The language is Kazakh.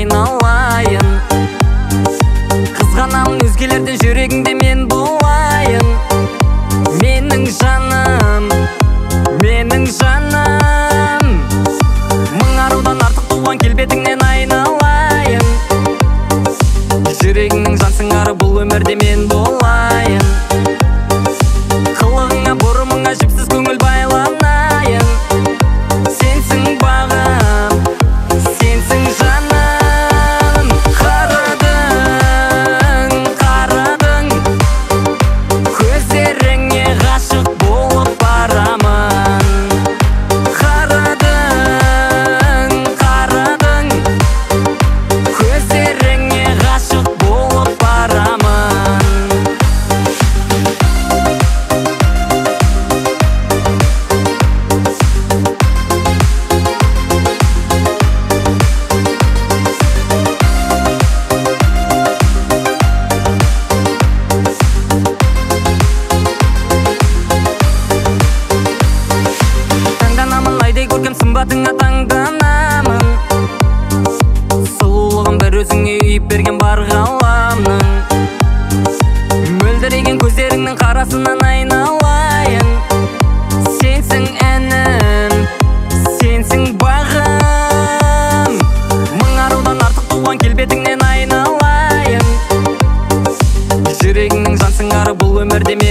айналайын. Қызғанамын өзгелерден жүрегіңде мен болайын. Менің жаным, менің жаным, мың арудан артық туған келбетіңнен айналайын. Жүрегіңнің жан сыңары бұл өмірде мен болайын. Қылығыңа бұрымыңа жіпсіз көңіл байланайын. Сенсің бағым, сенсің жаным. Қарадың, қарадың, көздеріңе ғашық болып барамын. Қарадың, қарадың, көздеріңе ғашық болып барамын. Таңданамын айдай көркем сымбатыңа таңданамын. Сұлулығын бір өзіңе үйіп берген бар ғаламның. Мөлдіреген көздеріңнің қарасынан айналайын. Сенсің әнім, сенсің бағым, мың арудан артық туған келбетіңнен айналайын. Жүрегіңнің жан сыңары бұл өмірде